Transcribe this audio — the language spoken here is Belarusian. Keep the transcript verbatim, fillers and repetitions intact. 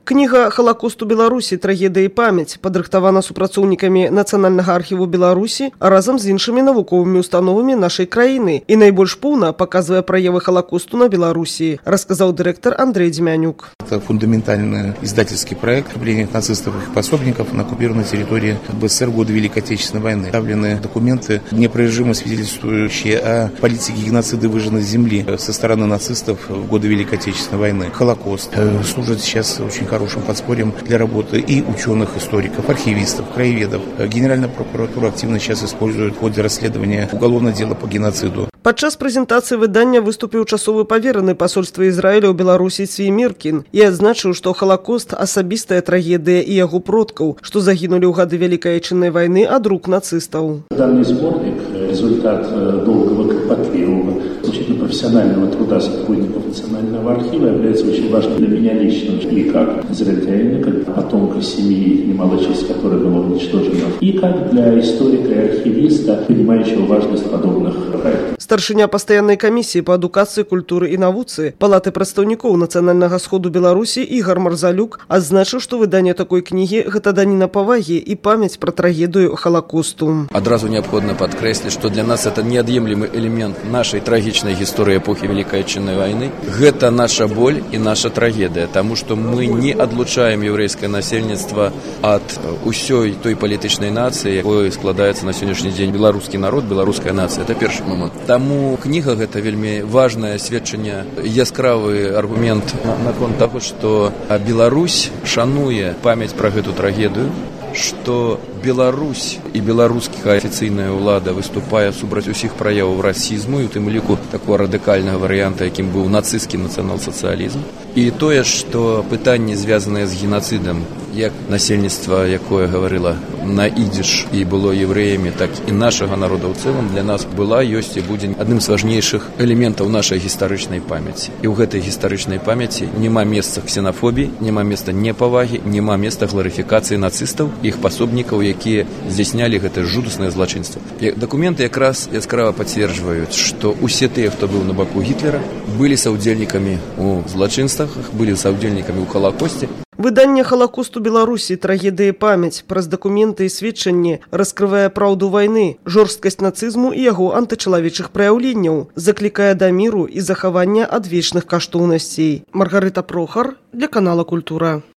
Кніга «Халакост у Беларусі. Трагедыя і памяць» падрыхтавана супрацоўнікамі Нацыянальнага архіву Беларусі разам з іншымі навуковымі установамі нашай краіны і найбольш поўна паказвае праявы Халакосту на Беларусі, расказаў дырэктар Андрей Дземянюк. Это фундаментальный издательский проект «Обление нацистов и их пособников на оккупированной территории БССР в годы Великой Отечественной войны». Представлены документы, неопровержимо свидетельствующие о политике геноцида выжженной земли со стороны нацистов в годы Великой Отечественной войны. Холокост служит сейчас очень хорошим подспорьем для работы и ученых, историков, архивистов, краеведов. Генеральная прокуратура активно сейчас использует в ходе расследования уголовное дело по геноциду. Падчас прэзентацыі выдання выступіў часовы павераны пасольства Ізраіля ў Беларусі Цві Міркін і адзначыў, што Халакост – асабістая трагедыя і яго продкаў, што загінулі ў гады Великой Отечественной войны ад рук нацистаў. Данный сборник – результат долгого, кропотливого, очень профессионального труда сотрудников Национального архива, является очень важным для меня лично, и как израильтянина, как потомка семьи, немало часть которой была уничтожена, и как для историка и архивиста, понимающего важность подобных проектов. Старшыня пастаяннай камісіі па адукацыі, культуры і навуцы Палаты прадстаўнікоў Нацыянальнага сходу Беларусі Ігар Марзалюк адзначыў, што выданне такой кнігі – гэта даніна павагі і памяць пра трагедыю Халакосту. Адразу необходимо подкреслить, что для нас это неотъемлемый элемент нашей трагичной истории эпохи Великой Отечественной войны. Это наша боль и наша трагедия, потому что мы не отлучаем еврейское насельництво от усей той политичной нации, якой складаецца на сегодняшний день белорусский народ, белорусская нация. Это первый момент. Таму книга гэта вельмі важное сведчанне, яскравый аргумент наконт того, что Беларусь шануе памяць про гэту трагедию, что Беларусь и беларуская афіцыйная ўлада выступае супраць усіх праяваў расізму і у тым ліку такого радыкальнага варыянта, якім быў нацысцкі нацыянал-сацыялізм. І тое, што пытанні, звязаныя з геноцидам, як насельніцтва, якое гаварыла на ідзіш і было евреямі, так і нашага народа ў цэлым, для нас была, ёсць і будзе адным з важнейшых элементаў нашай гістарычнай памяці. І ў гэтай гістарычнай памяці няма месца ксенафобіі, няма месца непавагі, няма месца гларыфікацыі нацыстаў, іх пасобнікаў, якія здзяйснялі гэта жудаснае злачынства. Дакументы якраз яскрава пацверджваюць, што усе тыя, хто быў на баку Гітлера, былі саўдзельнікамі ў злачынствах, былі саўдзельнікамі ў Халакосце. Выданне «Халакост у Беларусі. Трагедыя і памяць» праз дакументы і сведчанні раскрывае праўду вайны, жорсткасць нацызму і яго антычалавечых праяўленняў, заклікае да міру і захавання адвечных каштоўнасцей. Маргарыта Прохар для канала «Культура».